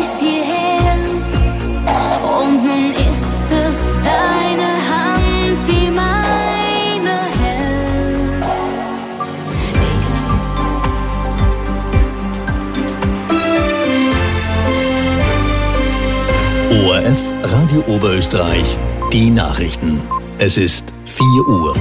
bis hierher. Und nun ist es deine Hand, die meine hält. ORF Radio Oberösterreich, die Nachrichten. Es ist 4 Uhr.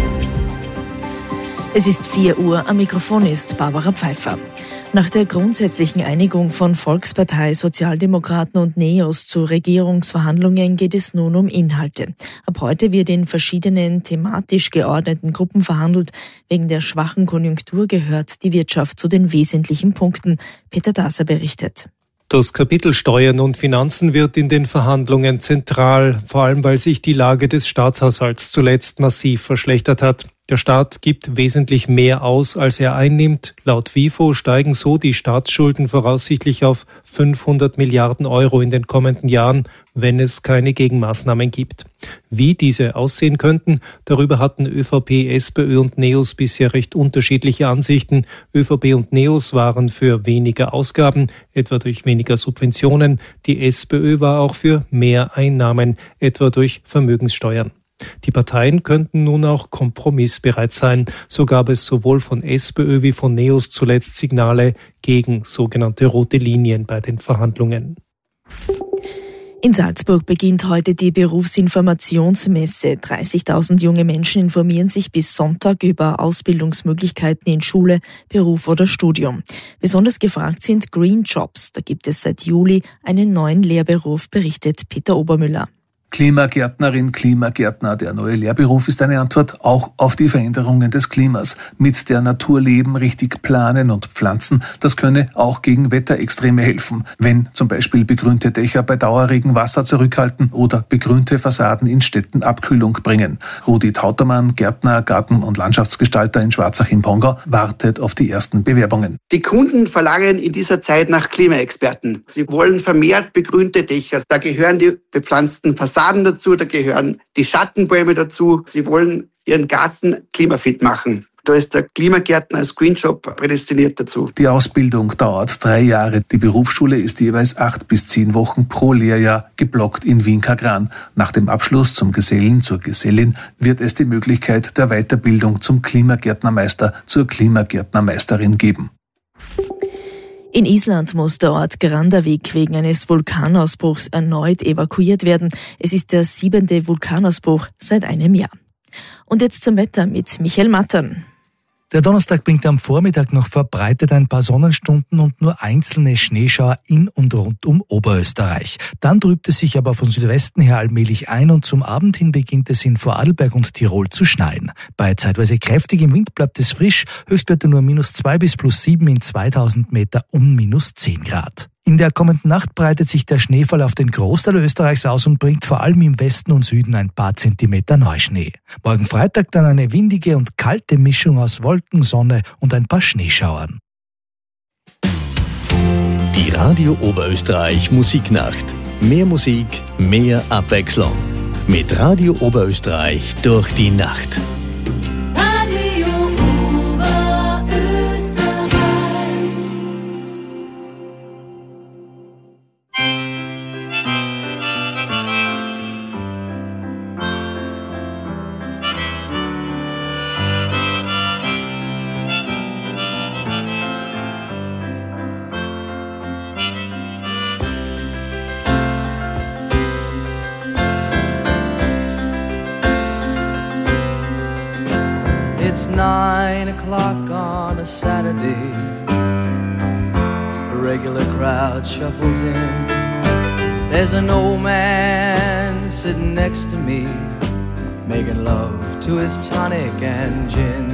Es ist 4 Uhr, am Mikrofon ist Barbara Pfeiffer. Nach der grundsätzlichen Einigung von Volkspartei, Sozialdemokraten und NEOS zu Regierungsverhandlungen geht es nun um Inhalte. Ab heute wird in verschiedenen thematisch geordneten Gruppen verhandelt. Wegen der schwachen Konjunktur gehört die Wirtschaft zu den wesentlichen Punkten. Peter Dasser berichtet. Das Kapitel Steuern und Finanzen wird in den Verhandlungen zentral, vor allem weil sich die Lage des Staatshaushalts zuletzt massiv verschlechtert hat. Der Staat gibt wesentlich mehr aus, als er einnimmt. Laut WIFO steigen so die Staatsschulden voraussichtlich auf 500 Milliarden Euro in den kommenden Jahren, wenn es keine Gegenmaßnahmen gibt. Wie diese aussehen könnten, darüber hatten ÖVP, SPÖ und NEOS bisher recht unterschiedliche Ansichten. ÖVP und NEOS waren für weniger Ausgaben, etwa durch weniger Subventionen. Die SPÖ war auch für mehr Einnahmen, etwa durch Vermögenssteuern. Die Parteien könnten nun auch kompromissbereit sein. So gab es sowohl von SPÖ wie von NEOS zuletzt Signale gegen sogenannte rote Linien bei den Verhandlungen. In Salzburg beginnt heute die Berufsinformationsmesse. 30.000 junge Menschen informieren sich bis Sonntag über Ausbildungsmöglichkeiten in Schule, Beruf oder Studium. Besonders gefragt sind Green Jobs. Da gibt es seit Juli einen neuen Lehrberuf, berichtet Peter Obermüller. Klimagärtnerin, Klimagärtner, der neue Lehrberuf ist eine Antwort auch auf die Veränderungen des Klimas. Mit der Natur leben, richtig planen und pflanzen, das könne auch gegen Wetterextreme helfen. Wenn zum Beispiel begrünte Dächer bei Dauerregen Wasser zurückhalten oder begrünte Fassaden in Städten Abkühlung bringen. Rudi Tautermann, Gärtner, Garten- und Landschaftsgestalter in Schwarzach im Pongau, wartet auf die ersten Bewerbungen. Die Kunden verlangen in dieser Zeit nach Klimaexperten. Sie wollen vermehrt begrünte Dächer. Da gehören die bepflanzten Fassaden dazu, da gehören die Schattenbäume dazu. Sie wollen ihren Garten klimafit machen. Da ist der Klimagärtner als Green Job prädestiniert dazu. Die Ausbildung dauert 3 Jahre. Die Berufsschule ist jeweils 8 bis 10 Wochen pro Lehrjahr geblockt in Wien-Kagran. Nach dem Abschluss zum Gesellen, zur Gesellin wird es die Möglichkeit der Weiterbildung zum Klimagärtnermeister, zur Klimagärtnermeisterin geben. In Island muss der Ort Grandavik wegen eines Vulkanausbruchs erneut evakuiert werden. Es ist der 7. Vulkanausbruch seit einem Jahr. Und jetzt zum Wetter mit Michael Mattern. Der Donnerstag bringt am Vormittag noch verbreitet ein paar Sonnenstunden und nur einzelne Schneeschauer in und rund um Oberösterreich. Dann trübt es sich aber von Südwesten her allmählich ein und zum Abend hin beginnt es in Vorarlberg und Tirol zu schneien. Bei zeitweise kräftigem Wind bleibt es frisch, Höchstwerte nur -2 bis +7 in 2000 Meter und -10 Grad. In der kommenden Nacht breitet sich der Schneefall auf den Großteil Österreichs aus und bringt vor allem im Westen und Süden ein paar Zentimeter Neuschnee. Morgen Freitag dann eine windige und kalte Mischung aus Wolken, Sonne und ein paar Schneeschauern. Die Radio Oberösterreich Musiknacht. Mehr Musik, mehr Abwechslung. Mit Radio Oberösterreich durch die Nacht. It's 9 o'clock on a Saturday. A regular crowd shuffles in. There's an old man sitting next to me, making love to his tonic and gin.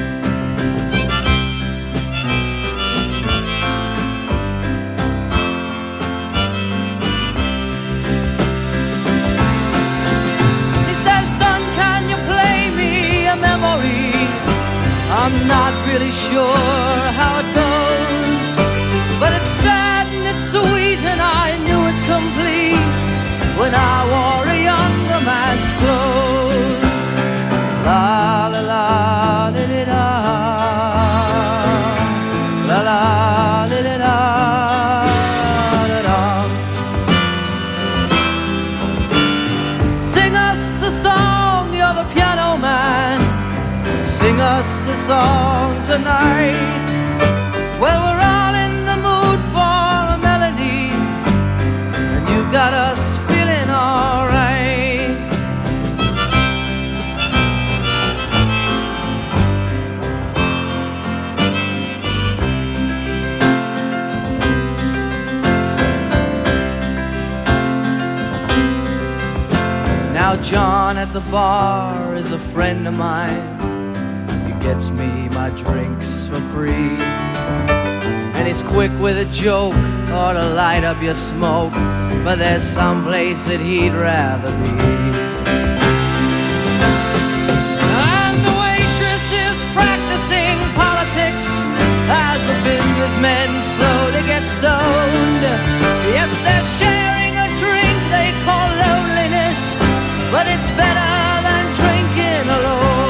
He says, son, can you play me a memory? I'm not really sure how it goes, but it's sad and it's sweet and I knew it complete when I wore a younger man's clothes. La la la la la la la la la la la. us a song tonight. Well, we're all in the mood for a melody, and you've got us feeling alright. Now John at the bar is a friend of mine. He gets me my drinks for free, and he's quick with a joke or to light up your smoke, but there's some place that he'd rather be. And the waitress is practicing politics as the businessmen slowly get stoned. Yes, they're sharing a drink they call loneliness, but it's better than drinking alone.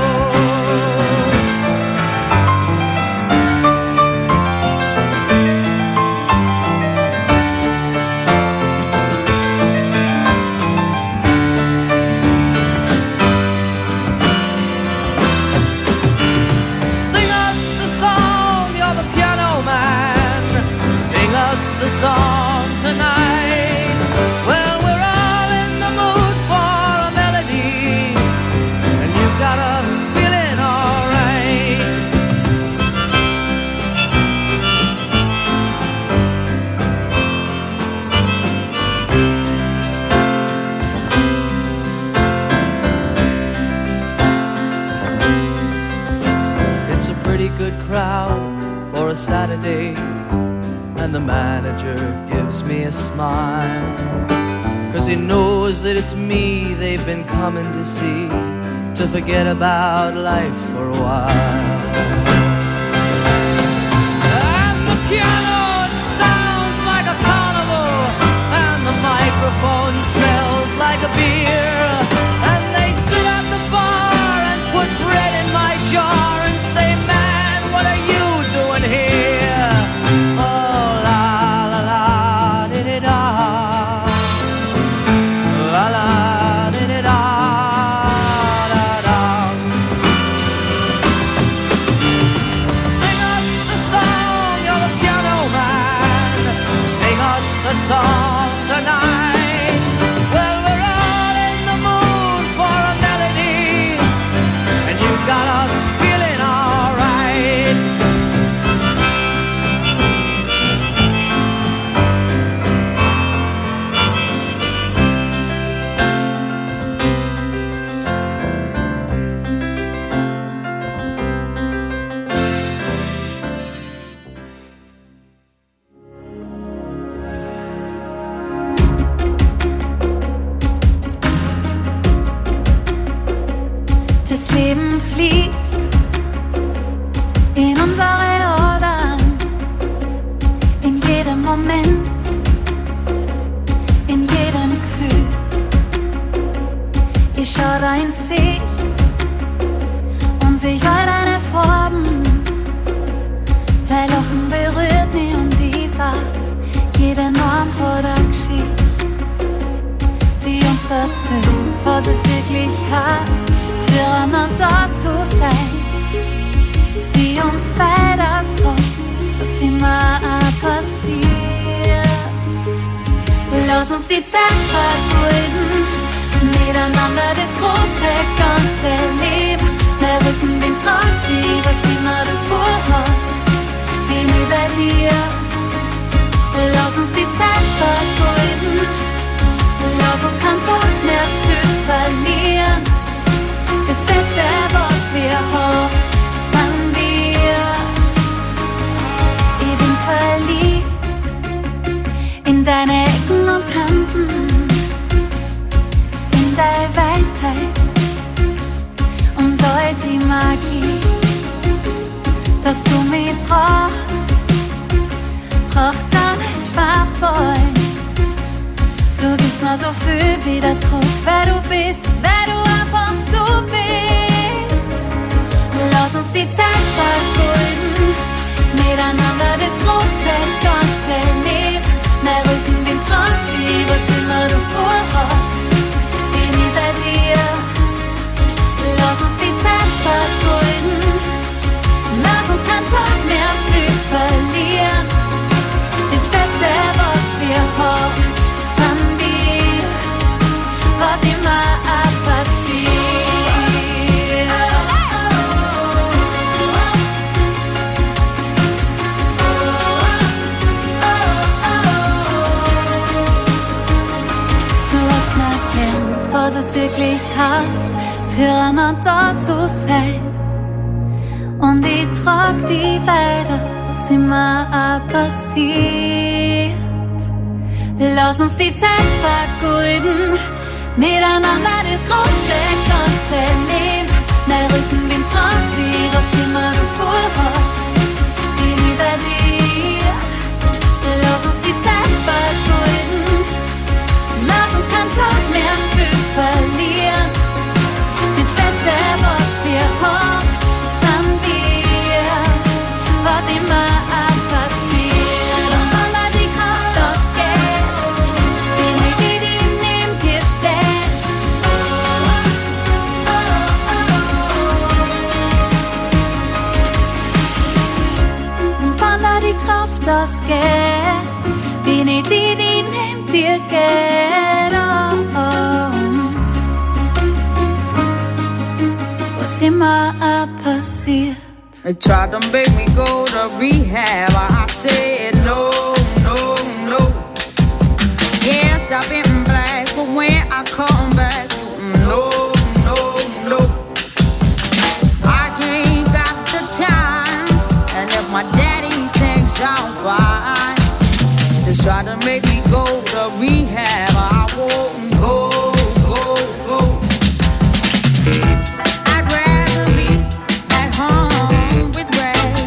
Sing us a song, you're the piano man. Sing us a song tonight. Well, we're all in the mood for a melody, and you've got us feeling alright. It's a pretty good crowd for a Saturday, and the manager gives me a smile, 'cause he knows that it's me they've been coming to see, to forget about life for a while. And the piano, it sounds like a carnival, and the microphone smells like a beer, and they sit at the bar and put bread in my jar and say, man, what are you doing here? Oh, la la la, di-di-da. La la, di-di-da, da-da. Sing us a song, you're the piano man. Sing us a song tonight. Well, we're all in the mood for a melody, and you've got us feeling alright. Das Leben fließt in unsere Adern, in jedem Moment, in jedem Gefühl. Ich schau da ins Gesicht und seh all deine Farben. Dein Lachen berührt mich und ich weiß, jeder Name hat eine Geschichte, die uns erzählt, was es wirklich heißt, füreinander da zu sein, die uns weiterträgt, was immer auch passiert. Lass uns die Zeit vergeuden, miteinander das große ganze Leben. Der Rückenwind tragt die, was immer du vorhast, bin ich bei dir. Lass uns die Zeit vergeuden, lass uns keinen Tag mehr zu viel verlieren. Das Beste, was wir haben, sind wir. Ich bin verliebt in deine Ecken und Kanten, in deine Weisheit und all die Magie, dass du mich brauchst, braucht da nicht schwer fallen. Du gibst mir so viel wieder zurück, wer du bist, wer du einfach du bist. Lass uns die Zeit vergeuden, miteinander das große ganze Leben. Mein Rückenwind tragt die, was immer du vorhast, bin ich bei dir. Lass uns die Zeit vergeuden, es wirklich heißt, füreinander zu sein. Und ich trag die weiter, was immer auch passiert. Lass uns die Zeit vergeuden, miteinander das große Ganze nehmen. Mein Rückenwind tragt dir, was immer du vorhast, bin ich bei dir. Lass uns die Zeit vergeuden, lass uns keinen Tag mehr zu viel verlieren. Das Beste, was wir haben, sind wir, was immer auch passiert. Und wenn da die Kraft ausgeht, bin ich die neben dir steht. Und wenn da die Kraft ausgeht, bin ich die neben dir geht. Was immer passiert. They tried to make me go to rehab. I said no, no, no. Yes, I've been black, but when I come back, no, no, no. I ain't got the time, and if my daddy thinks I'm fine, they try to make me go to rehab. I won't go, go, go. I'd rather be at home with Ray.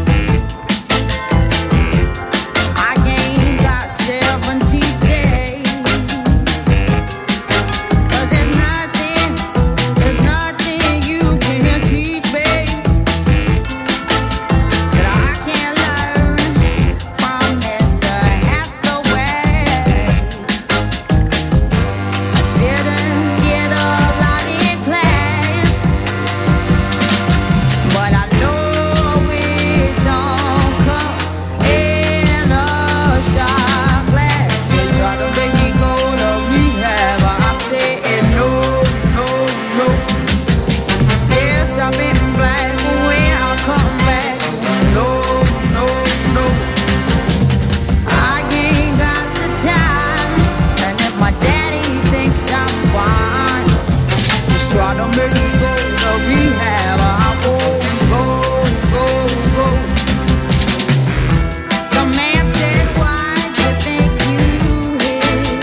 I ain't got 70 days, 'cause there's nothing you can teach me that I can't learn from Mr. Hathaway. I didn't get a lot in class, but I know it don't come in a shot glass. They try to make me go to rehab, I said no, no, no. Yes, I've been black, but when I come back, no, no, no. I ain't got the time, and if my daddy thinks I'm fine, just try to make me go to rehab. I won't go, go, go. The man said, why do you think you hit?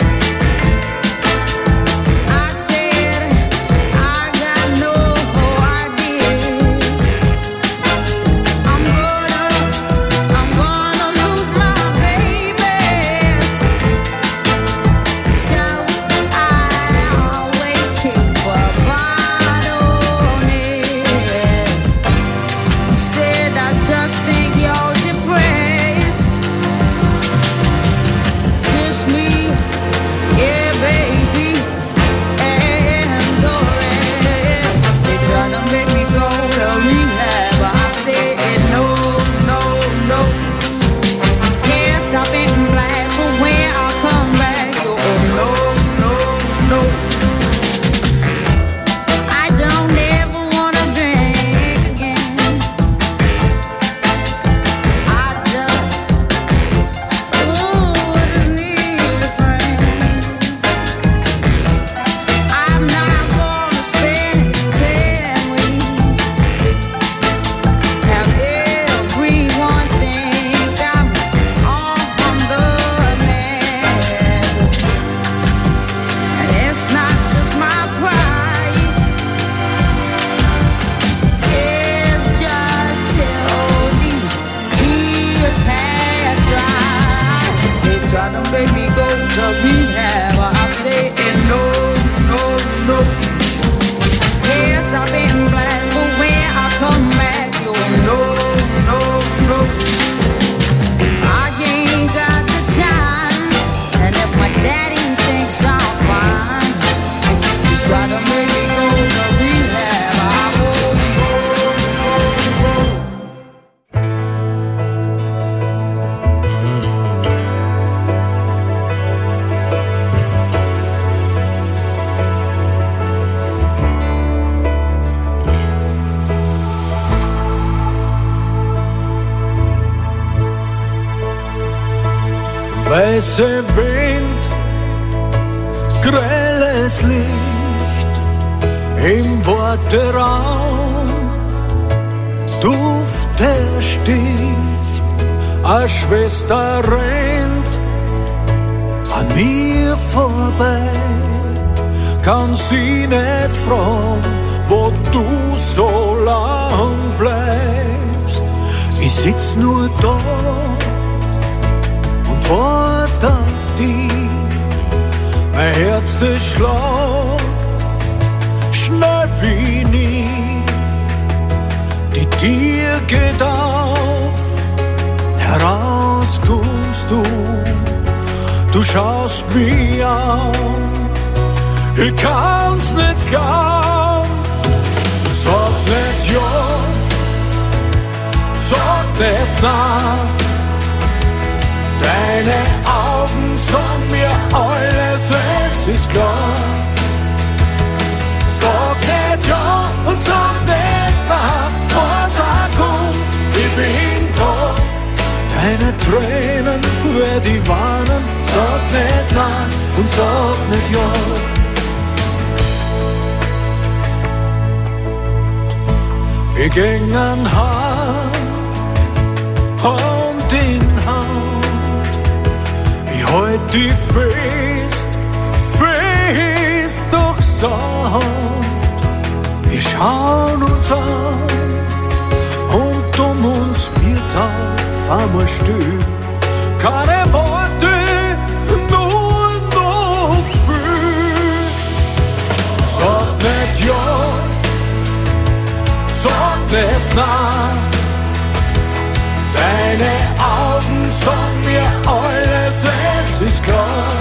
I said, I got no idea. I'm gonna lose my baby, so I always keep a bottle near. He said, I just think you're depressed. Diss me, yeah, baby, and go ahead. They try to make me go to rehab, I said no, no, no. Yes, I've been black, but when I come back, oh no, no, no. I don't ever wanna drink again. I just need a friend. I'm not gonna spend 10 weeks, have everyone think I'm on the man. And it's not just my pride, it's just till these tears have dried. They try to make me go to rehab, I say no, no, no. Yes, I've been black, but when I come back, you no, no, no. I ain't got the time, and if my daddy thinks I'm fine, he's trying to make me go to rehab. I won't go, go, go. Weißer Wind, grelles Licht, im Warteraum. Duft ersticht, als Schwester rennt an mir vorbei. Kann sie nicht fragen, wo du so lang bleibst. Ich sitz nur da und wart auf dich. Mein Herz, das schlägt schnell wie nie. Die Tür geht auf, heraus kommst du. Du schaust mich an, ich kann's nicht glauben. Sag nicht ja, sag nicht nein. Deine Augen sagen mir alles, es ist klar. Sag nicht ja und sag nicht nein, was auch kommt, ich bin da. Deine Tränen werd ich warnen, sag nicht nein und sag nicht ja. Wir gingen Hand in Hand. Ich halt die fest, fest, doch sanft. Wir schauen uns an und uns wird's auf einmal still. Keine Worte, nur noch Gefühl. Sag nicht ja, sag nicht nein. Deine Augen sagen mir alles, es ist klar.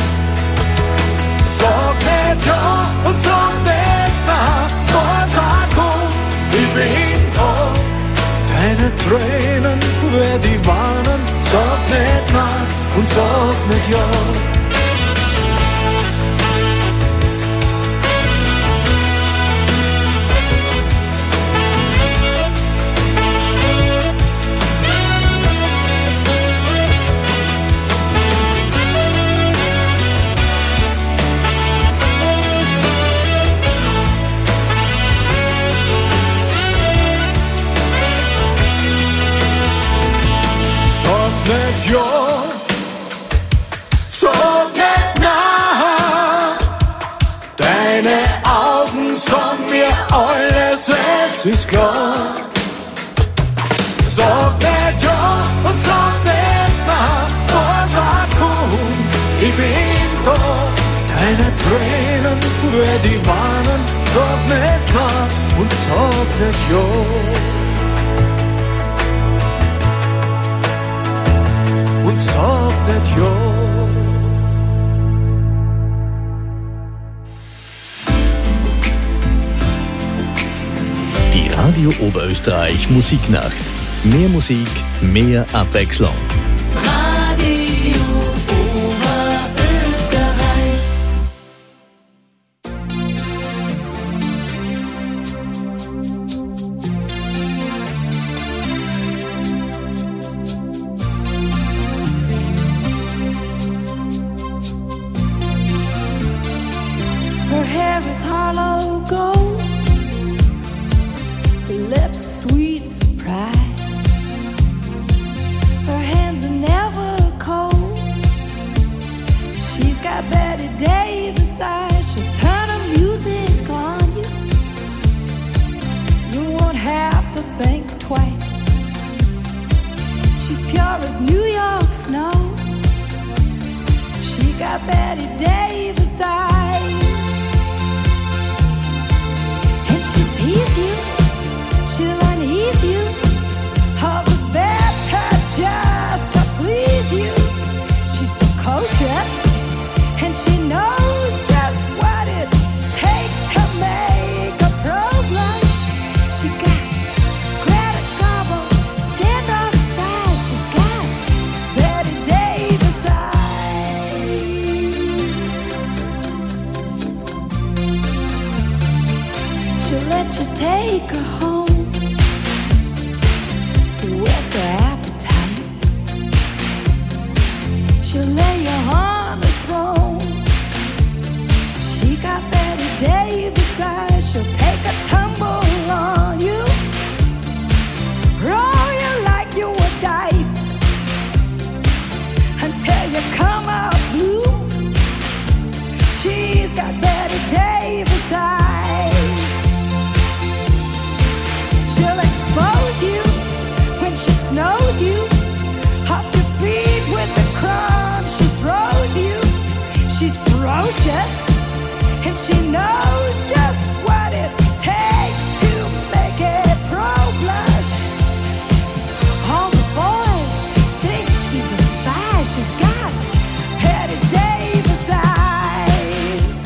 Sag nicht ja und sag nicht nein, was auch kommt, ich bin da. Deine Tränen werd ich warnen, sag nicht nein und sag nicht ja. Nicht ja, sag nicht nein. Deine Augen sagen mir alles, es ist klar. Sag nicht ja und sag nicht nein, was auch kommt, ich bin da. Deine Tränen werd ich warnen, sag nicht nein und sag nicht ja. Und sag nicht ja. Die Radio Oberösterreich Musiknacht. Mehr Musik, mehr Abwechslung. Radio Oberösterreich. Her hair is hollow gold, her lips sweet surprise. Her hands are never cold. She's got Betty Davis eyes. She'll turn her music on you. You won't have to think twice. She's pure as New York snow. She got Betty Davis eyes. And she'll tease you, she'll unease you, all the better just to please you. She's precocious, and she knows just what it takes to make a pro blush. She got Greta Garbo, standoff size. She's got Betty Davis eyes. She's ferocious, and she knows just what it takes to make a pro blush. All the boys think she's a spy. She's got Patty Davis eyes.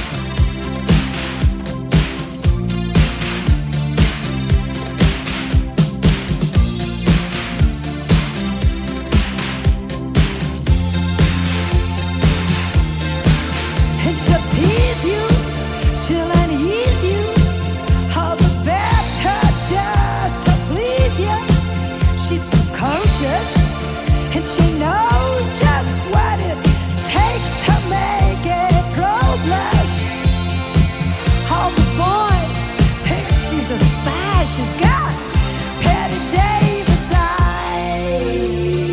And she'll tease you, she'll unease you, all the better just to please you. She's precocious, and she knows just what it takes to make a pro blush. All the boys think she's a spy. She's got Patty Davis eyes.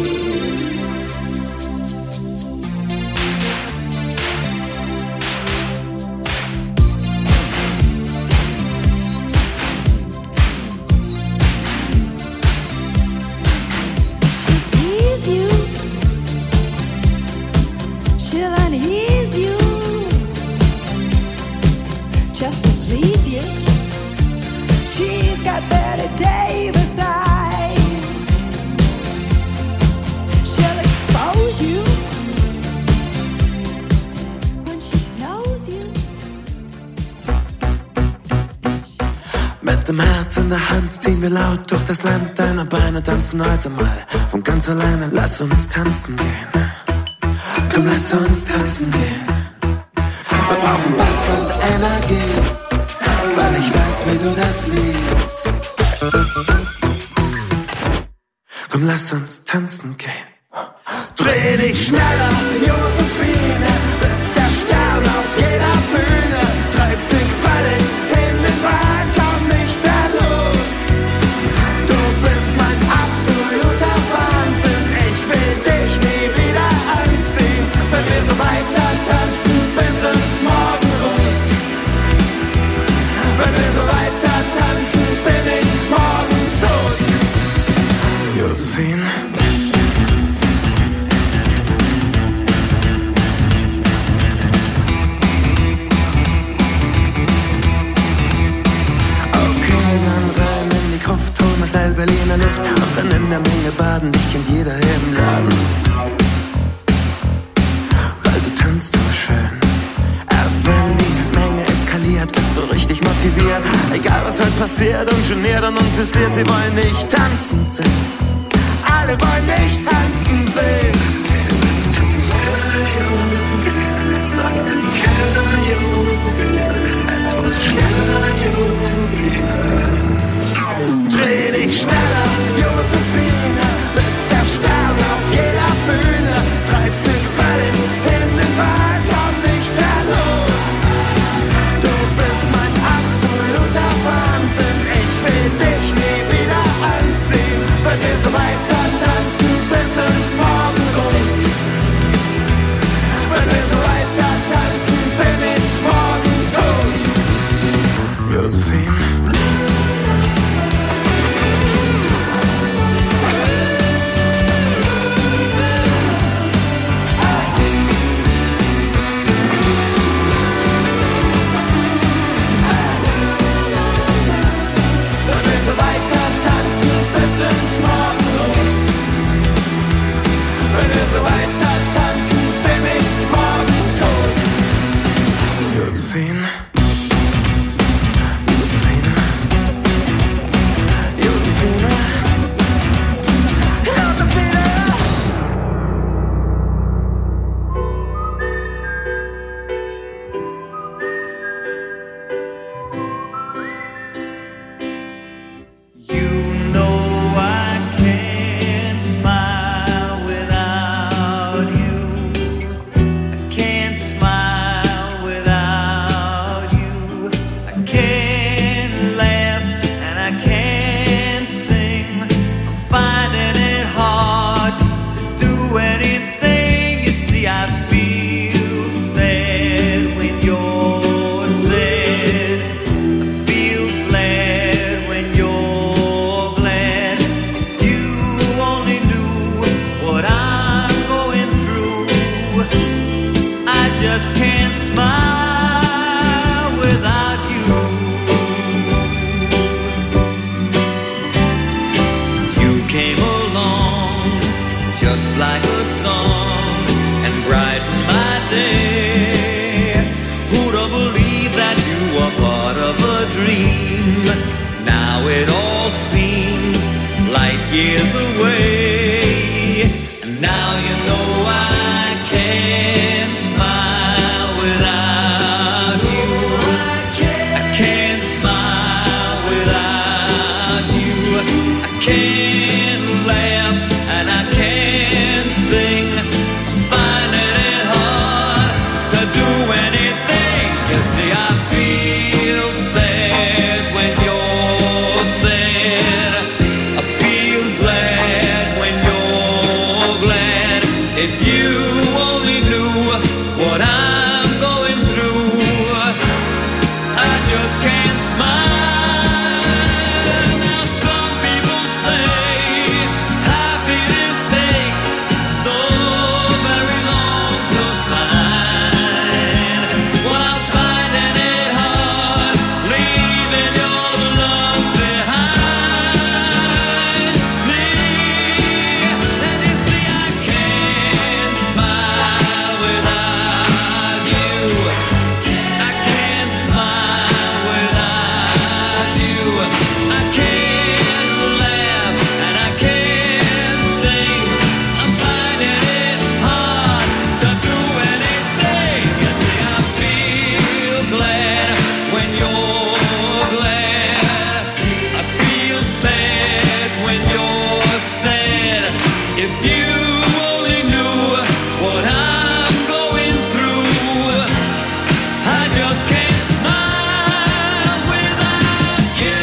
She'll tease you, she'll unease you, just to please you. She's got Betty Davis eyes. She'll expose you when she snows you. Mit dem Herz in der Hand ziehen wir laut durch das Land. Deine Beine tanzen heute mal von ganz alleine. Lass uns tanzen gehen. Komm, lass uns tanzen gehen. Wir brauchen Bass und Energie, weil ich weiß, wie du das liebst. Komm, lass uns tanzen gehen. Dreh dich schneller, Josephine, bist der Stern auf jeder Bühne. Treibst mich völlig in den Wahn, komm nicht mehr los. Du bist mein absoluter Wahnsinn, ich will dich nie wieder anziehen. Wenn wir so weiter tanzen bis ins Morgenrot. Wenn wir so weiter tanzen, bin ich morgen tot. Josephine. Hol mal schnell Berliner Luft und dann in der Menge baden. Dich kennt jeder im Laden, weil du tanzt so schön. Erst wenn die Menge eskaliert, bist du richtig motiviert. Egal was heute passiert und geniert und interessiert. Sie wollen nicht tanzen sehen, alle wollen nicht tanzen sehen. Sag den Keller, Josephine, etwas schneller, Josephine. Dreh dich schneller, Josephine, bist der Stern auf jeder Bühne. Treibst mich völlig in den Wahn, komm nicht mehr los. Du bist mein absoluter Wahnsinn, ich will dich nie wieder anziehen. Wenn wir so weiter tanzen bis ins Morgenrot. just can't smile without you. You came along just like a song and brightened my day. Who'd have believed that you were part of a dream? Now it all seems light years away. And now you know I can't smile without you. I can't smile without you. I can't laugh and I can't sing. I'm finding it hard to do anything. You see, I feel sad when you're sad. I feel glad when you're glad. If you only knew what I'm going through, I just can't smile. Now some people say happiness takes so very long to find. Well, I'm finding it hard leaving your love behind me. And you see, I can't smile without you. I can't smile without you. I can't laugh and I can't sing. I'm finding it hard to do anything. You see, I feel glad when you're glad. I feel sad when you're sad. If you only knew what I'm going through, I just can't smile without you.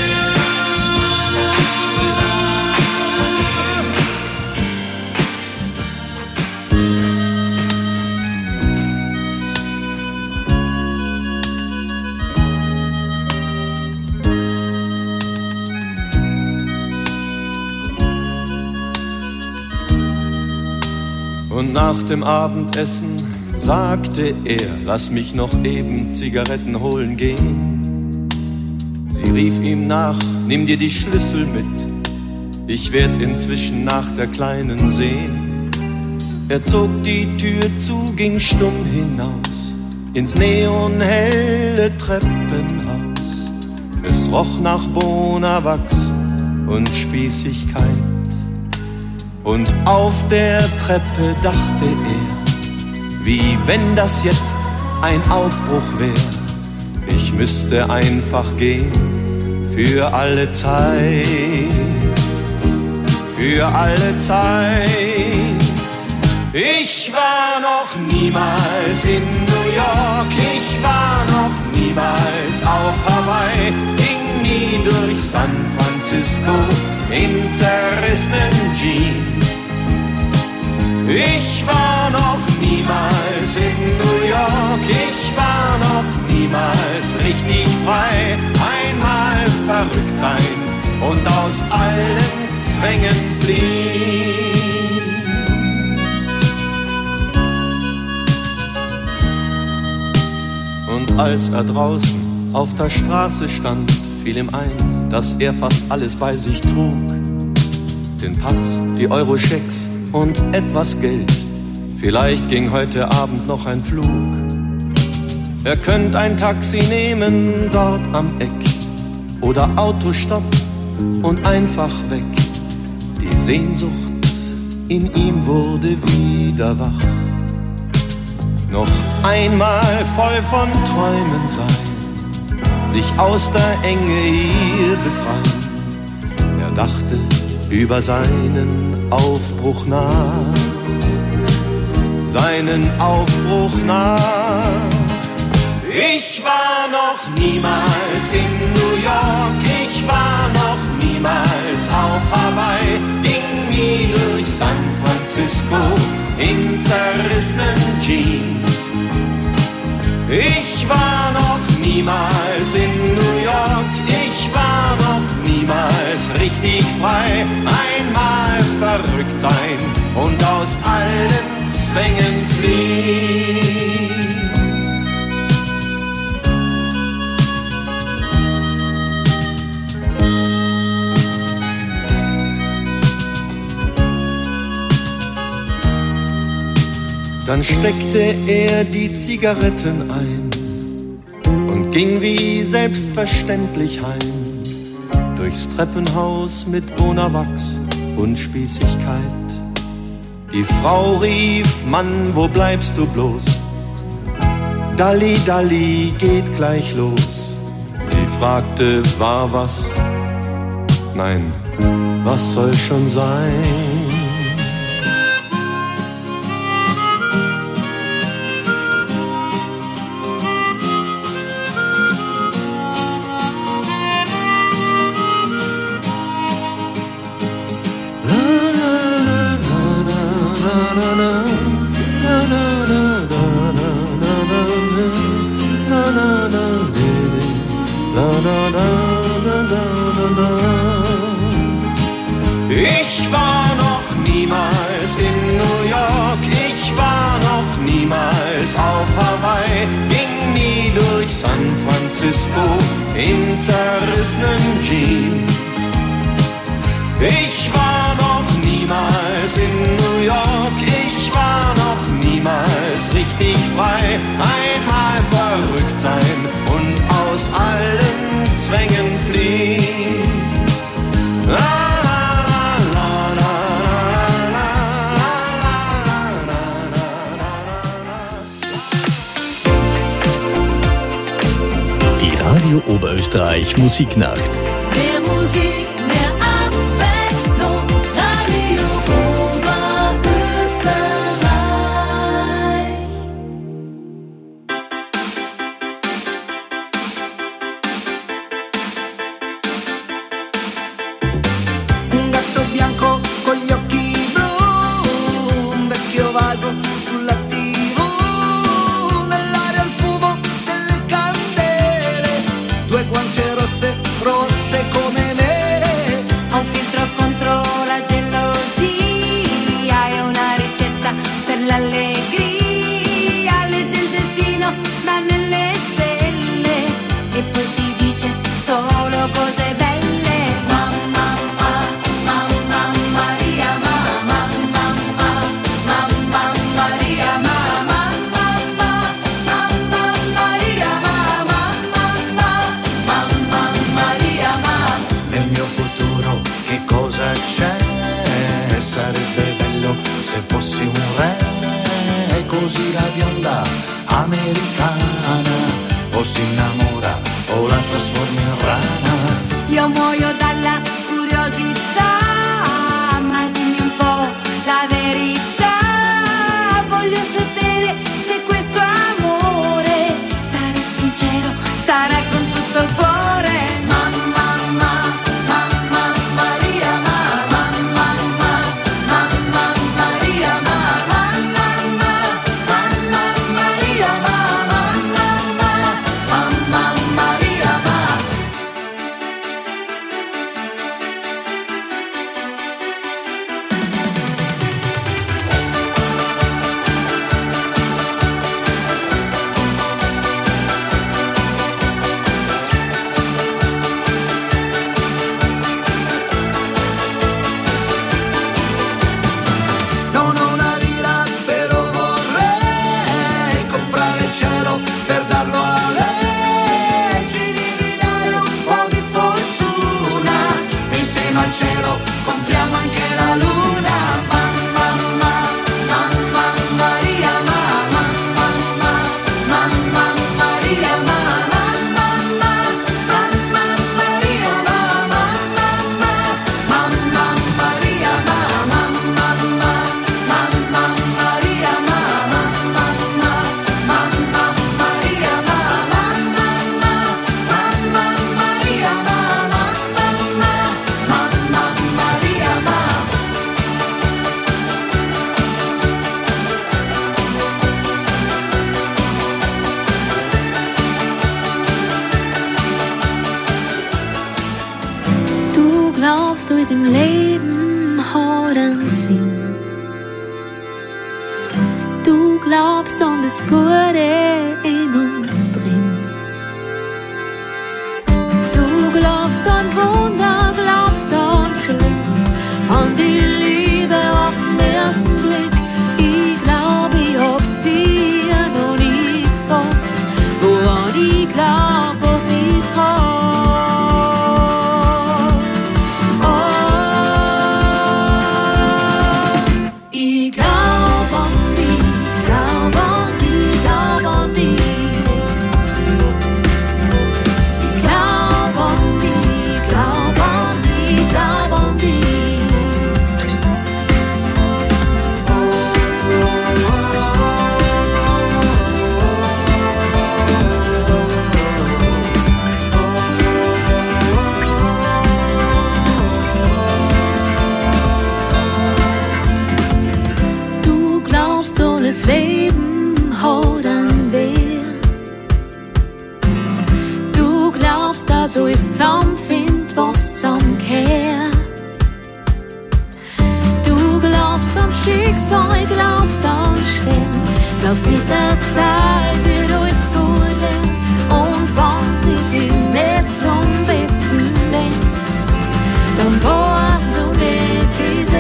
Und nach dem Abendessen sagte er, lass mich noch eben Zigaretten holen gehen. Sie rief ihm nach, nimm dir die Schlüssel mit, ich werd inzwischen nach der Kleinen sehen. Er zog die Tür zu, ging stumm hinaus, ins neonhelle Treppenhaus. Es roch nach Bonawachs und Spießigkeit. Und auf der Treppe dachte er, wie wenn das jetzt ein Aufbruch wär. Ich müsste einfach gehen, für alle Zeit, für alle Zeit. Ich war noch niemals in New York, ich war noch niemals auf Hawaii, ging nie durch San Francisco in zerrissenen Jeans. Ich war noch niemals in New York, ich war noch niemals richtig frei. Einmal verrückt sein und aus allen Zwängen fliehen. Und als er draußen auf der Straße stand, fiel ihm ein, dass er fast alles bei sich trug. Den Pass, die Euro-Schecks und etwas Geld. Vielleicht ging heute Abend noch ein Flug. Er könnte ein Taxi nehmen dort am Eck oder Autostopp und einfach weg. Die Sehnsucht in ihm wurde wieder wach. Noch einmal voll von Träumen sein, sich aus der Enge hier befreien. Er dachte über seinen Aufbruch nach, seinen Aufbruch nach. Ich war noch niemals in New York, ich war noch niemals auf Hawaii, ging nie durch San Francisco in zerrissenen Jeans. Ich war noch niemals in New York, ich war noch niemals richtig frei. Einmal verrückt sein und aus allen Zwängen fliehen. Dann steckte er die Zigaretten ein und ging wie selbstverständlich heim, durchs Treppenhaus mit Bonawachs und Spießigkeit. Die Frau rief, Mann, wo bleibst du bloß? Dalli, Dalli, geht gleich los. Sie fragte, war was? Nein, was soll schon sein? Ich war noch niemals in New York, ich war noch niemals auf Hawaii, ging nie durch San Francisco in zerrissenen Jeans. Ich war noch niemals in New York, ich war noch niemals richtig frei. Einmal verrückt sein und aus allen Zwängen fliehen. Die Radio Oberösterreich Musiknacht. Mehr Musik, mehr Abwechslung. Radio Oberösterreich. Un gatto bianco con gli occhi blu, un vecchio vaso sulla TV, nell'aria il fumo delle candele, due guance rosse, rosse come me. Ho un filtro contro la gelosia e una ricetta per l'allegria. Legge il destino da nelle stelle e poi ti dice solo cose belle. Mamma, mamma Maria, mamma, mamma Maria, mamma, mamma Maria, mamma, mamma Maria, mamma. Nel mio futuro che cosa c'è? Sarebbe bello se fossi un re, così la bionda americana o si innamora o la trasforma in rana. Io muoio dalla curiosità, ma dimmi un po' la verità. Voglio sapere se questo amore sarà sincero, sarà con tutto il cuore. Mamma Maria, mamma Maria, mamma Maria, mamma Maria, mamma. Non ho una lira, però vorrei comprare il cielo per darlo a lei. Ci devi dare un po' di fortuna, insieme al cielo compriamo anche la luna. Mamma Maria, mamma Maria, mamma Maria, mamma Maria, mamma. Du glaubst, du im Leben hat einen Sinn. Du glaubst an das Gute in uns drin. Du glaubst an Wunder, glaubst ans Glück, an die Liebe auf den ersten Blick. Ich glaub, ich hab's was uns zusammenfindet, was zusammengehört. Du glaubst ans Schicksal, glaubst an Stern, glaubst mit der Zeit wird alles gut werden. Und wenn sie sich nicht zum Besten wenden, dann war's nur nicht diese.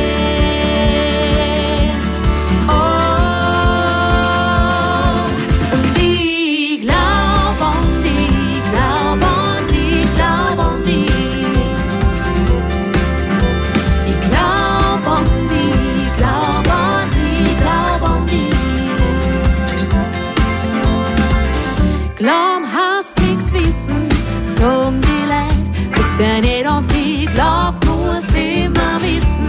Glaub hast nix wissen, sagen die Leute, doch wer nicht an sie glaubt, muss immer wissen.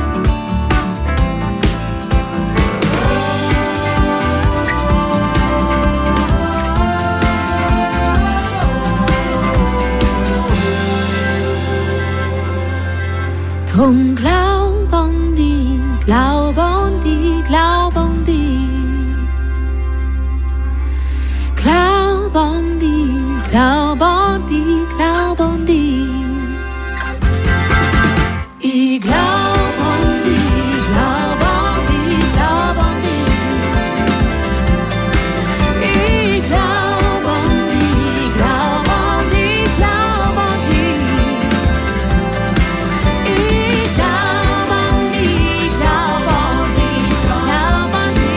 Drum glaub an die, glaub an die, glaub an die. Glaub an die, glaub an die, glaub an die. Ich glaub an die, glaub an die, glaub an die. Ich glaub an die, glaub an die, glaub an die. Ich glaub an die, glaub an die, glaub an die.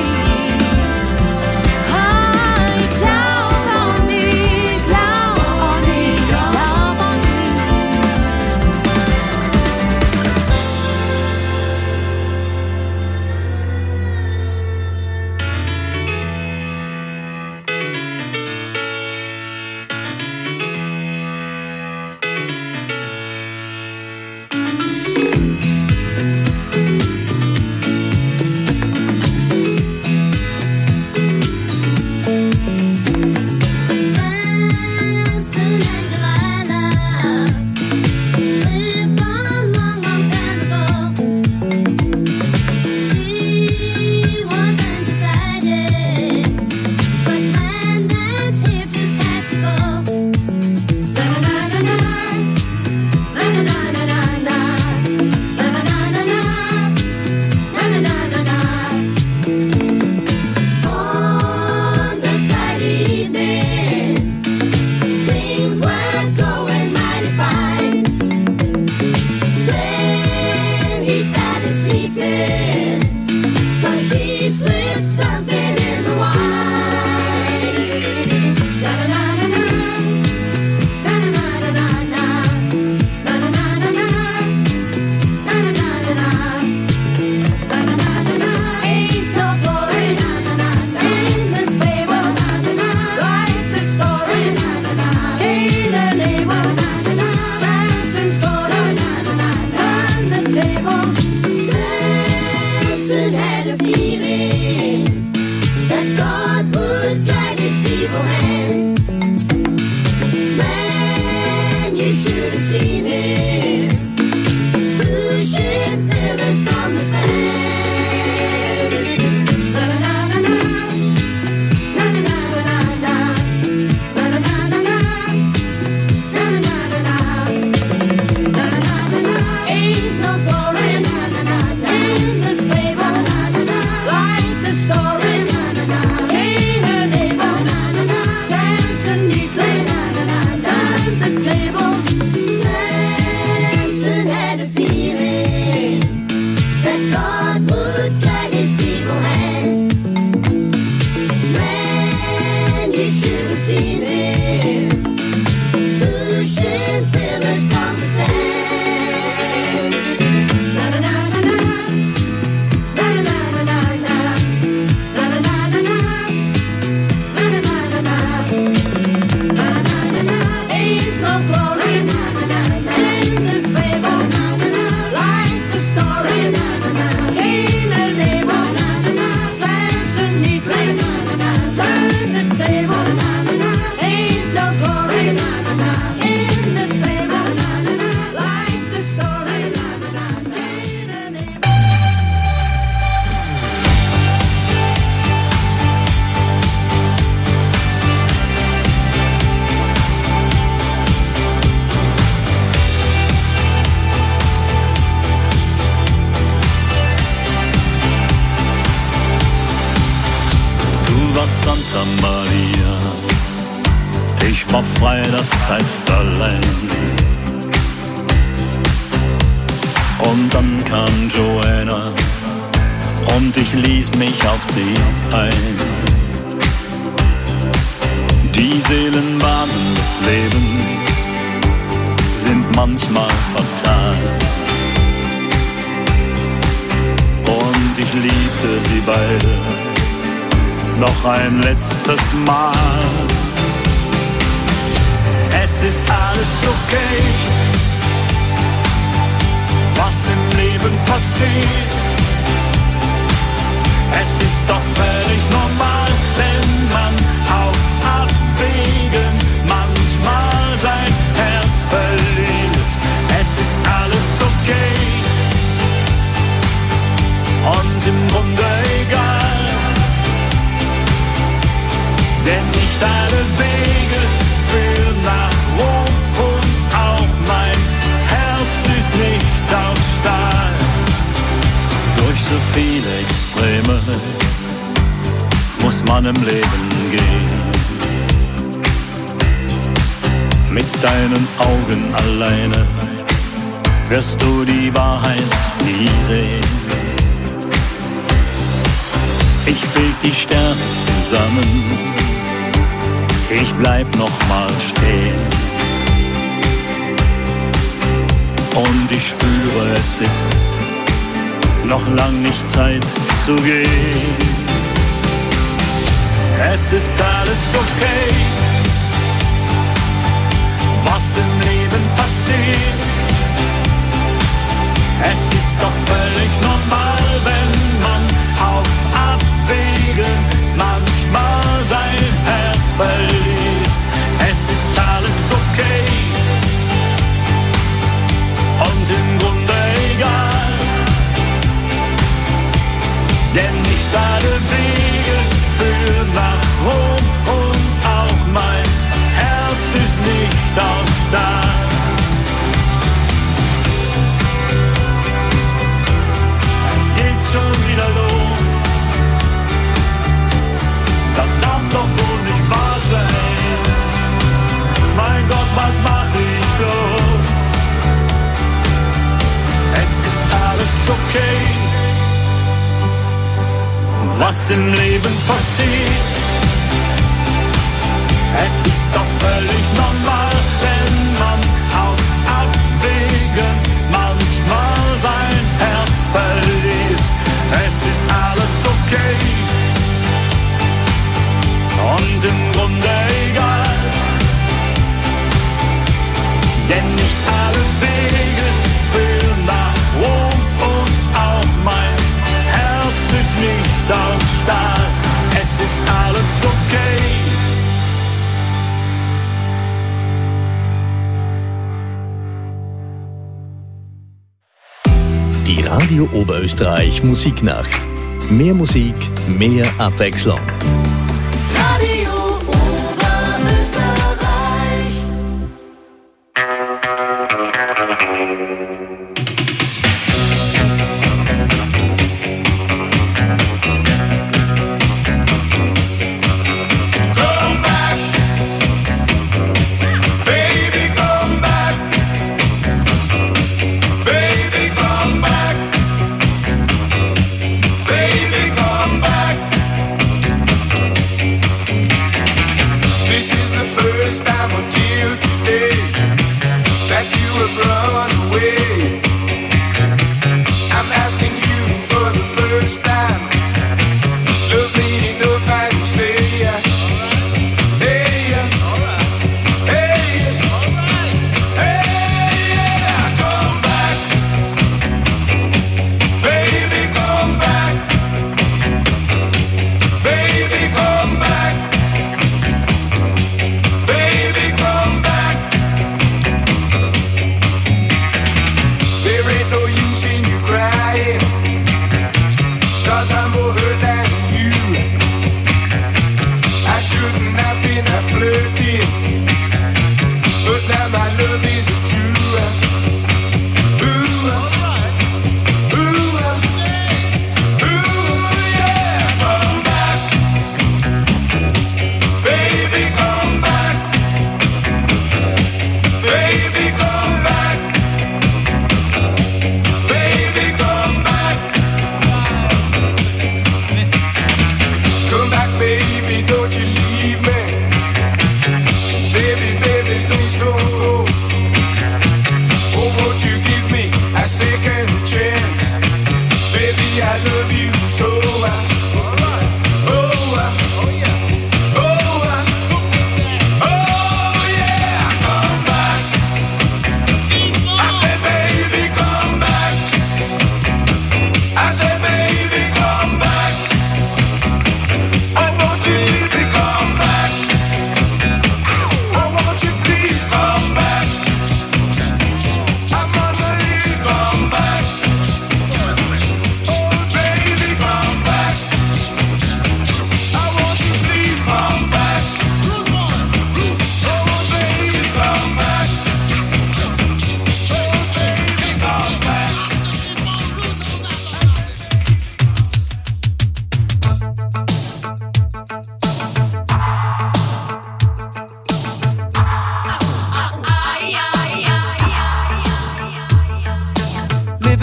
war Santa Maria. Ich war frei, das heißt allein. Und dann kam Joanna und ich ließ mich auf sie ein. Die Seelenbahnen des Lebens sind manchmal fatal. Und ich liebte sie beide noch ein letztes Mal. Es ist alles okay, was im Leben passiert. Es ist doch völlig normal, wenn man auf Abwägen manchmal sein Herz verliert. Es ist alles okay und im Grunde egal, denn nicht alle Wege führen nach Rom und auch mein Herz ist nicht aus Stahl. Durch so viele Extreme muss man im Leben gehen. Mit deinen Augen alleine wirst du die Wahrheit nie sehen. Ich feg die Sterne zusammen, ich bleib noch mal stehen. Und ich spüre, es ist noch lang nicht Zeit zu gehen. Es ist alles okay, was im Leben passiert. Es ist doch völlig normal, wenn man auf Abwägen manchmal sein Herz verliert. Es ist alles okay und im Grunde egal, denn nicht alle Wege führen nach Rom und auch mein Herz ist nicht aus Stahl. Es geht schon wieder los, das darf doch wohl nicht wahr sein. Mein Gott, was mach ich bloß? Es ist alles okay, was im Leben passiert. Es ist doch völlig normal, wenn man auf Abwägen manchmal sein Herz verliert. Es ist alles okay und im Grunde egal, denn nicht alle Wege führen nach Rom und auch mein Herz ist nicht aus Stahl. Es ist alles okay. Die Radio Oberösterreich Musiknacht. Mehr Musik, mehr Abwechslung. Radio Oberösterreich.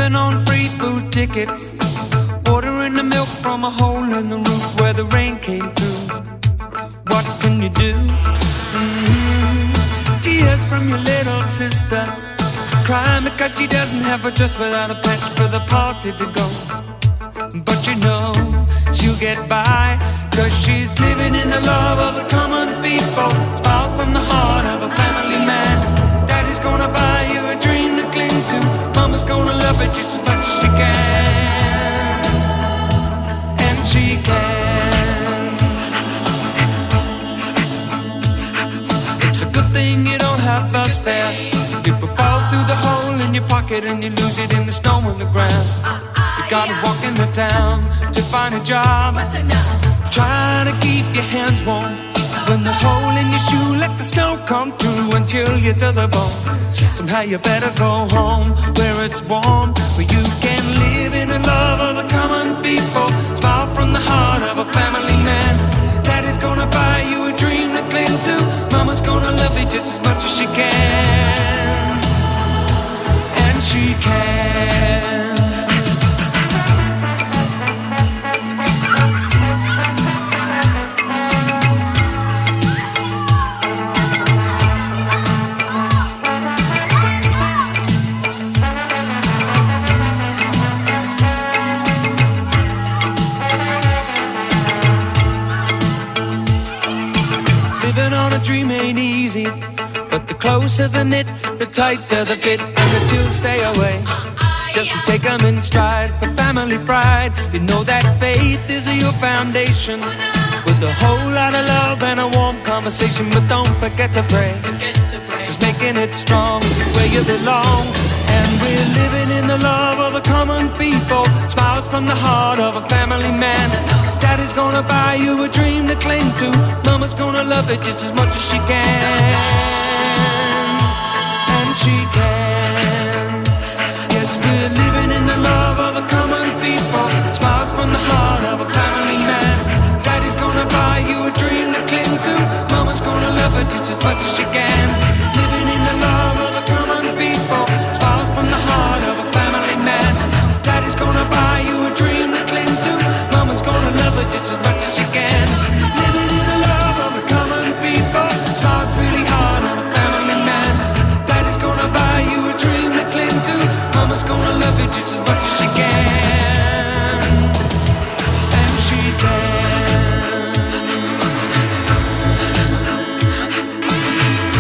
living on free food tickets, ordering the milk from a hole in the roof where the rain came through. What can you do? Tears from your little sister, crying because she doesn't have a dress without a patch for the party to go. But you know she'll get by, 'cause she's living in the love of the common people. Smiles from the heart of a family man. Daddy's gonna buy you a dream to cling to. Mama's gonna love it just as much as she can. And she can. It's a good thing you don't have bus fare. People fall through the hole in your pocket and you lose it in the snow on the ground. You gotta walk in the town to find a job, trying to keep your hands warm. When the hole in your shoe, let the snow come through and chill you to the bone. Somehow you better go home where it's warm, where you can live in the love of the common people. Smile from the heart of a family man. Daddy's gonna buy you a dream to cling to. Mama's gonna love you just as much as she can. And she can. Dream ain't easy, but the closer the knit, the tighter the fit, and the chills stay away. Just take them in stride for family pride. You know that faith is your foundation, with a whole lot of love and a warm conversation. But don't forget to pray, just making it strong where you belong. And we're living in the love of the common people. Smiles from the heart of a family man. Daddy's gonna buy you a dream to cling to. Mama's gonna love it just as much as she can. And she can. Yes, we're living in the love of the common people. Smiles from the heart of a family man. Daddy's gonna buy you a dream to cling to. Mama's gonna love it just as much as she can. Living in the love of the common people. Smiles from the heart of a family man. Daddy's gonna buy you a dream to cling to. Mama's gonna love it just as much as she can. Living in the love of the common people. Smiles really hard on a family man. Daddy's gonna buy you a dream to cling to. Mama's gonna love it just as much as she can. And she can.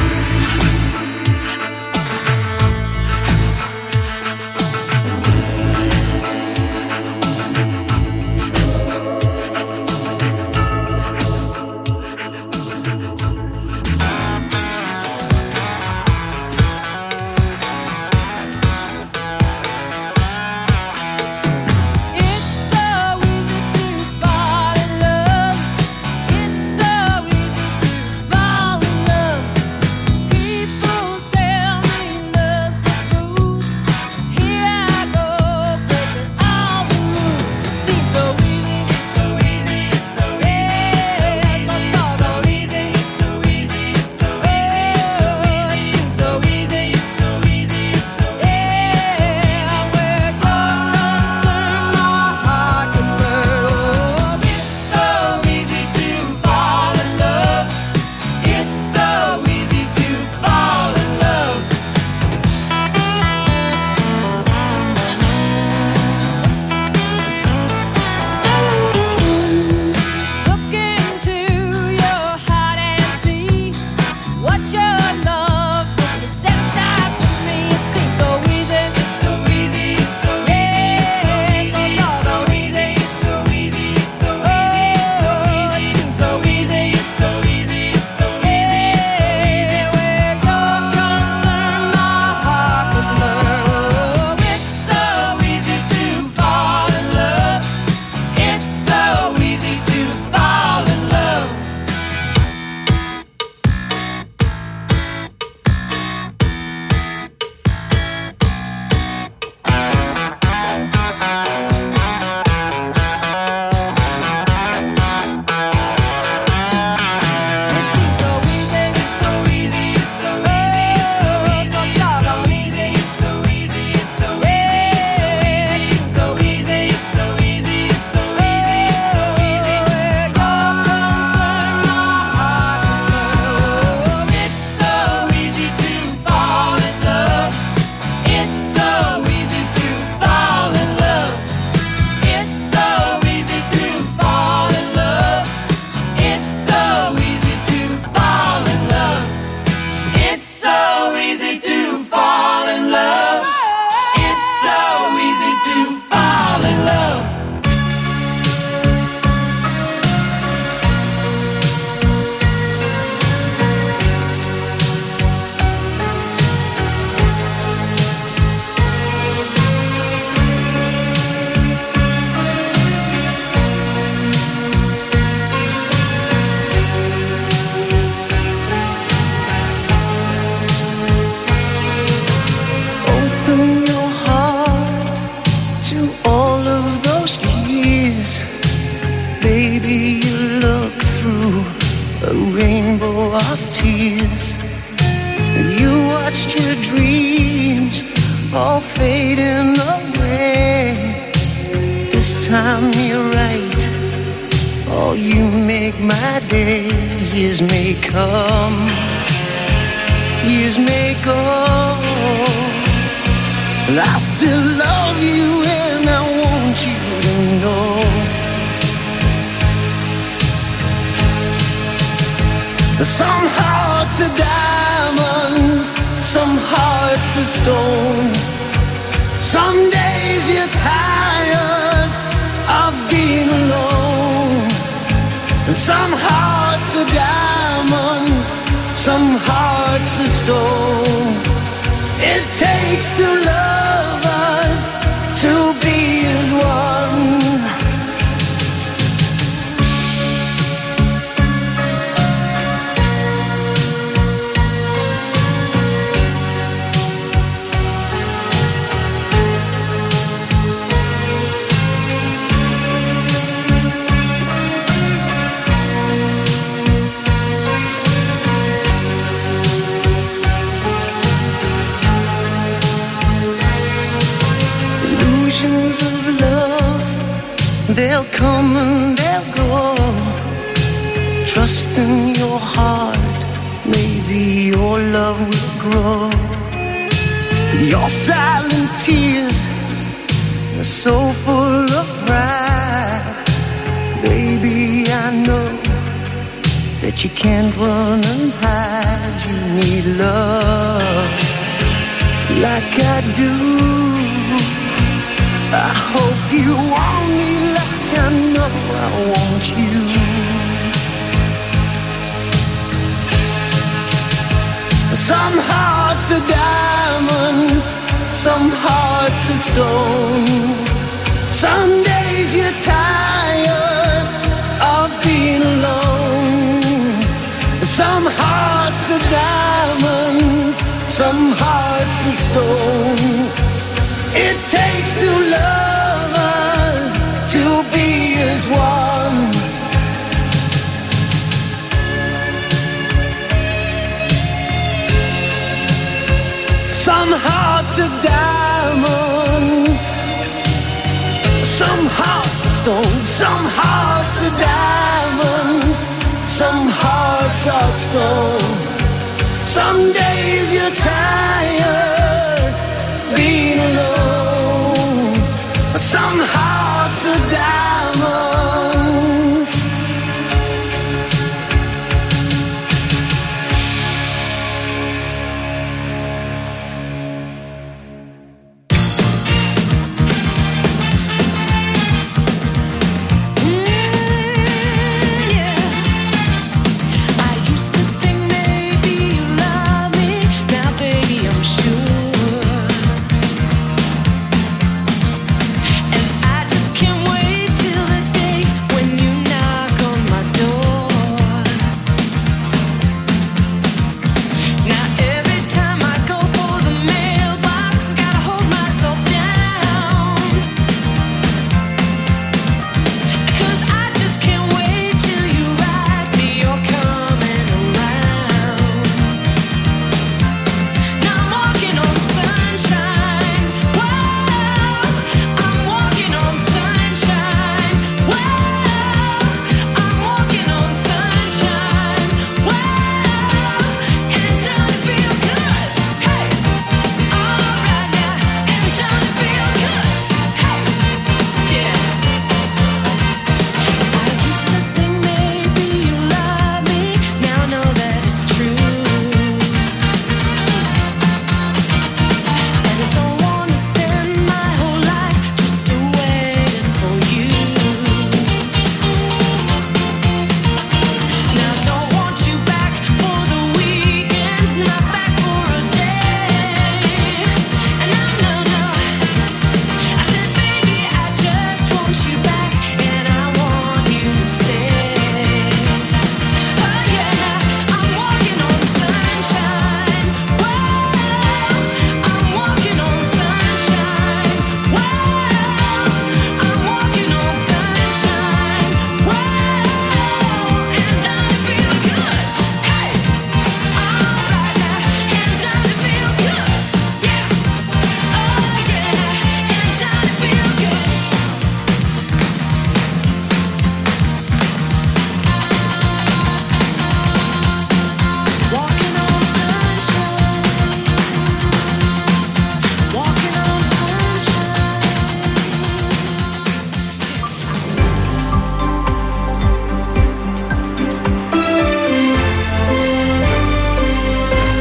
a rainbow of tears. You watched your dreams all fading away. This time you're right, oh, you make my day. Years may come, years may go, and I still love you and I want you to know. Some hearts are diamonds, some hearts are stone. Some days you're tired of being alone. And some hearts are diamonds, some hearts are stone. It takes two lovers to be as one. They'll come and they'll go. Trust in your heart, maybe your love will grow. Your silent tears are so full of pride. Baby, I know that you can't run and hide. You need love like I do. I hope you want me like I know I want you. Some hearts are diamonds, some hearts are stone. Some days you're tired of being alone. Some hearts are diamonds, some hearts are stone. It takes two lovers to be as one. Some hearts are diamonds, some hearts are stone. Some hearts are diamonds, some hearts are stone. Some days you're tired being alone. Some hearts are diamonds. I used to think maybe you love me. Now baby I'm sure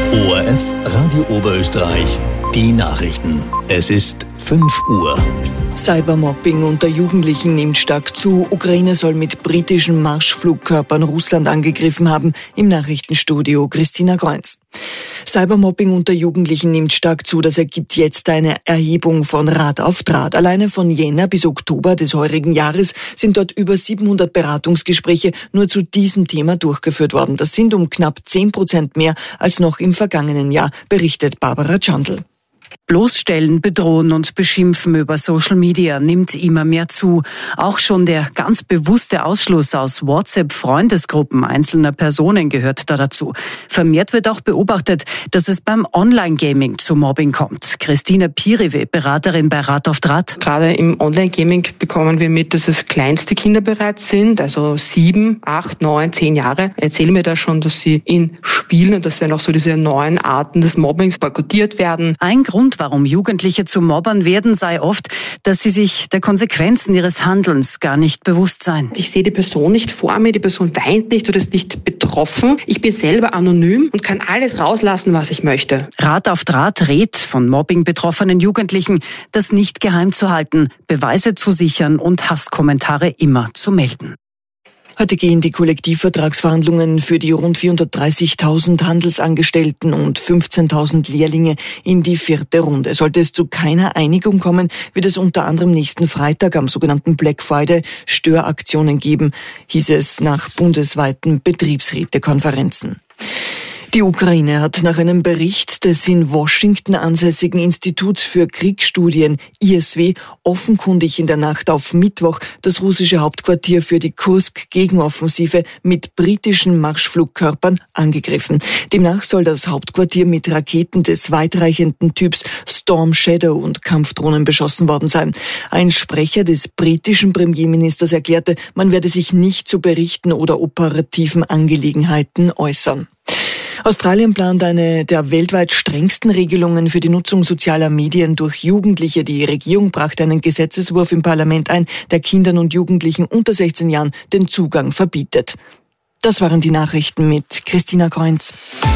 ORF Radio Oberösterreich, die Nachrichten. Es ist 5 Uhr. Cybermobbing unter Jugendlichen nimmt stark zu. Ukraine soll mit britischen Marschflugkörpern Russland angegriffen haben. Im Nachrichtenstudio Christina Kreuz. Cybermobbing unter Jugendlichen nimmt stark zu. Das ergibt jetzt eine Erhebung von Rat auf Draht. Alleine von Jänner bis Oktober des heurigen Jahres sind dort über 700 Beratungsgespräche nur zu diesem Thema durchgeführt worden. Das sind um knapp 10% mehr als noch im vergangenen Jahr, berichtet Barbara Chandl. Bloßstellen, bedrohen und beschimpfen über Social Media nimmt immer mehr zu. Auch schon der ganz bewusste Ausschluss aus WhatsApp-Freundesgruppen einzelner Personen gehört da dazu. Vermehrt wird auch beobachtet, dass es beim Online-Gaming zu Mobbing kommt. Christina Pirive, Beraterin bei Rat auf Draht. Gerade im Online-Gaming bekommen wir mit, dass es kleinste Kinder bereits sind, also 7, 8, 9, 10 Jahre. Erzählen mir da schon, dass sie in Spielen, und das werden auch so diese neuen Arten des Mobbings, boykottiert werden. Ein Grund, warum Jugendliche zu Mobbern werden, sei oft, dass sie sich der Konsequenzen ihres Handelns gar nicht bewusst seien. Ich sehe die Person nicht vor mir, die Person weint nicht oder ist nicht betroffen. Ich bin selber anonym und kann alles rauslassen, was ich möchte. Rat auf Draht rät von Mobbing betroffenen Jugendlichen, das nicht geheim zu halten, Beweise zu sichern und Hasskommentare immer zu melden. Heute gehen die Kollektivvertragsverhandlungen für die rund 430.000 Handelsangestellten und 15.000 Lehrlinge in die 4. Runde. Sollte es zu keiner Einigung kommen, wird es unter anderem nächsten Freitag am sogenannten Black Friday Störaktionen geben, hieß es nach bundesweiten Betriebsrätekonferenzen. Die Ukraine hat nach einem Bericht des in Washington ansässigen Instituts für Kriegsstudien ISW offenkundig in der Nacht auf Mittwoch das russische Hauptquartier für die Kursk-Gegenoffensive mit britischen Marschflugkörpern angegriffen. Demnach soll das Hauptquartier mit Raketen des weitreichenden Typs Storm Shadow und Kampfdrohnen beschossen worden sein. Ein Sprecher des britischen Premierministers erklärte, man werde sich nicht zu Berichten oder operativen Angelegenheiten äußern. Australien plant eine der weltweit strengsten Regelungen für die Nutzung sozialer Medien durch Jugendliche. Die Regierung brachte einen Gesetzesentwurf im Parlament ein, der Kindern und Jugendlichen unter 16 Jahren den Zugang verbietet. Das waren die Nachrichten mit Christina Kreuz.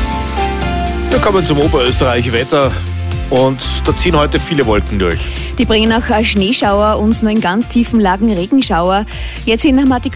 Wir kommen zum Oberösterreich-Wetter. Und da ziehen heute viele Wolken durch. Die bringen auch Schneeschauer und nur in ganz tiefen Lagen Regenschauer. Jetzt in